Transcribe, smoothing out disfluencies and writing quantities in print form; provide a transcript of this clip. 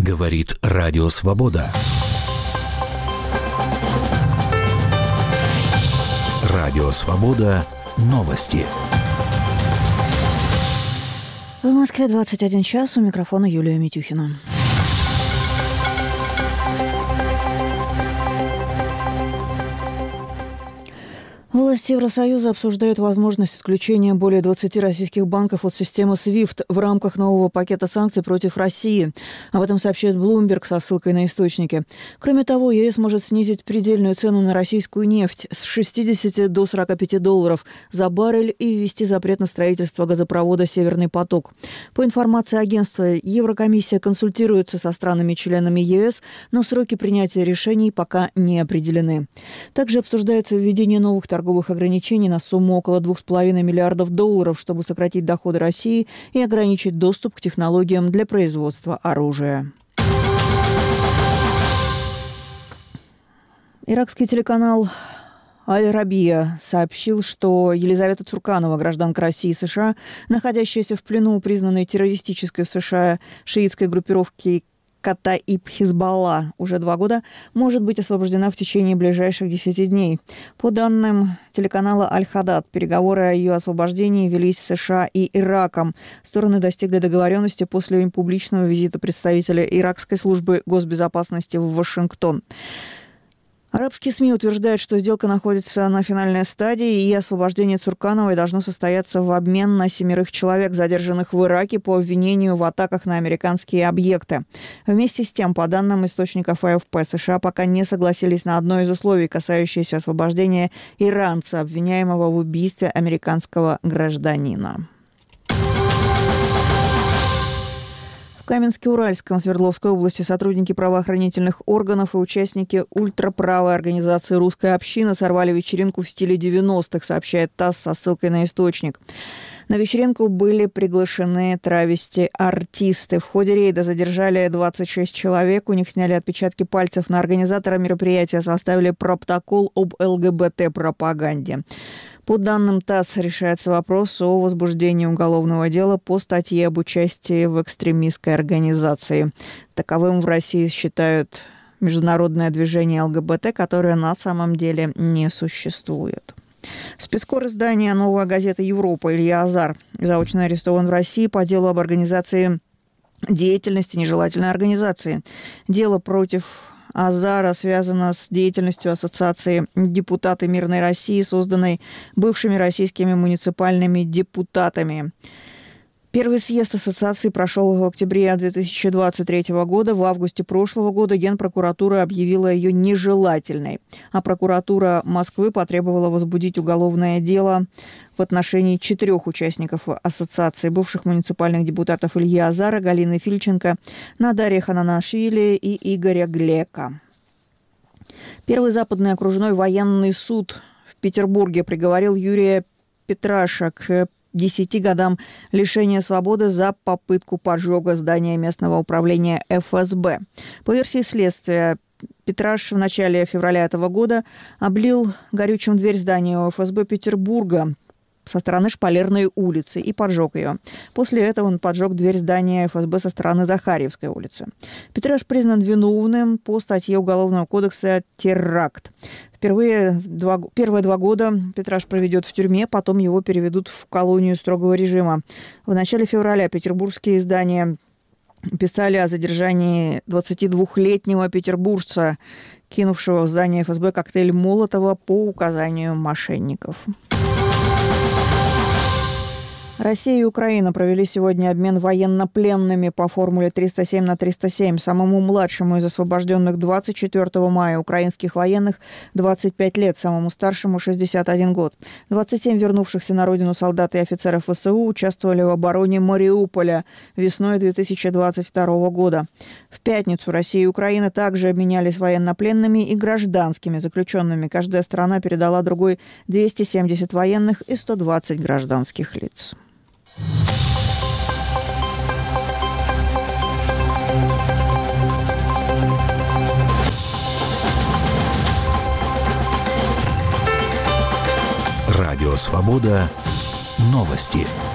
Говорит Радио Свобода. Радио Свобода. Новости. В Москве 21 час. У микрофона Юлия Митюхина. Власти Евросоюза обсуждают возможность отключения более 20 российских банков от системы SWIFT в рамках нового пакета санкций против России. Об этом сообщает Bloomberg со ссылкой на источники. Кроме того, ЕС может снизить предельную цену на российскую нефть с 60 до 45 долларов за баррель и ввести запрет на строительство газопровода «Северный поток». По информации агентства, Еврокомиссия консультируется со странами-членами ЕС, но сроки принятия решений пока не определены. Также обсуждается введение новых торговых ограничений на сумму около $2,5 миллиардов, чтобы сократить доходы России и ограничить доступ к технологиям для производства оружия. Иракский телеканал «Аль-Рабия» сообщил, что Елизавета Цурканова, гражданка России и США, находящаяся в плену у признанной террористической в США шиитской группировки Катаиб Хизбалла уже 2 года, может быть освобождена в течение ближайших 10 дней. По данным телеканала «Аль-Хадад», переговоры о ее освобождении велись с США и Ираком. Стороны достигли договоренности после публичного визита представителя иракской службы госбезопасности в Вашингтон. Арабские СМИ утверждают, что сделка находится на финальной стадии, и освобождение Цуркановой должно состояться в обмен на 7 человек, задержанных в Ираке по обвинению в атаках на американские объекты. Вместе с тем, по данным источников АФП, США пока не согласились на одно из условий, касающееся освобождения иранца, обвиняемого в убийстве американского гражданина. В Каменске-Уральском, Свердловской области сотрудники правоохранительных органов и участники ультраправой организации «Русская община» сорвали вечеринку в стиле 90-х, сообщает ТАСС со ссылкой на источник. На вечеринку были приглашены травести-артисты. В ходе рейда задержали 26 человек. У них сняли отпечатки пальцев. На организатора мероприятия составили протокол об ЛГБТ-пропаганде. По данным ТАСС, решается вопрос о возбуждении уголовного дела по статье об участии в экстремистской организации. Таковым в России считают международное движение ЛГБТ, которое на самом деле не существует. Спецкор издания «Новая газета Европа» Илья Азар заочно арестован в России по делу об организации деятельности нежелательной организации. Дело против Азара связано с деятельностью Ассоциации «Депутаты Мирной России», созданной бывшими российскими муниципальными депутатами. Первый съезд ассоциации прошел в октябре 2023 года. В августе прошлого года Генпрокуратура объявила ее нежелательной, а прокуратура Москвы потребовала возбудить уголовное дело в отношении 4 участников ассоциации: бывших муниципальных депутатов Ильи Азара, Галины Фильченко, Надарьи Хананашвили и Игоря Глека. Первый западный окружной военный суд в Петербурге приговорил Юрия Петраша к 10 годам лишения свободы за попытку поджога здания местного управления ФСБ. По версии следствия, Петраш в начале февраля этого года облил горючим дверь здания ФСБ Петербурга со стороны Шпалерной улицы и поджег ее. После этого он поджег дверь здания ФСБ со стороны Захарьевской улицы. Петраш признан виновным по статье Уголовного кодекса «Теракт». Первые 2 года Петраш проведет в тюрьме, потом его переведут в колонию строгого режима. В начале февраля петербургские издания писали о задержании 22-летнего петербуржца, кинувшего в здание ФСБ коктейль Молотова по указанию мошенников. Россия и Украина провели сегодня обмен военнопленными по формуле 307/307. Самому младшему из освобожденных 24 мая украинских военных 25 лет, самому старшему 61 год. 27 вернувшихся на родину солдат и офицеров ВСУ участвовали в обороне Мариуполя весной 2022 года. В пятницу Россия и Украина также обменялись военнопленными и гражданскими заключенными. Каждая страна передала другой 270 военных и 120 гражданских лиц. Радио Свобода. Новости.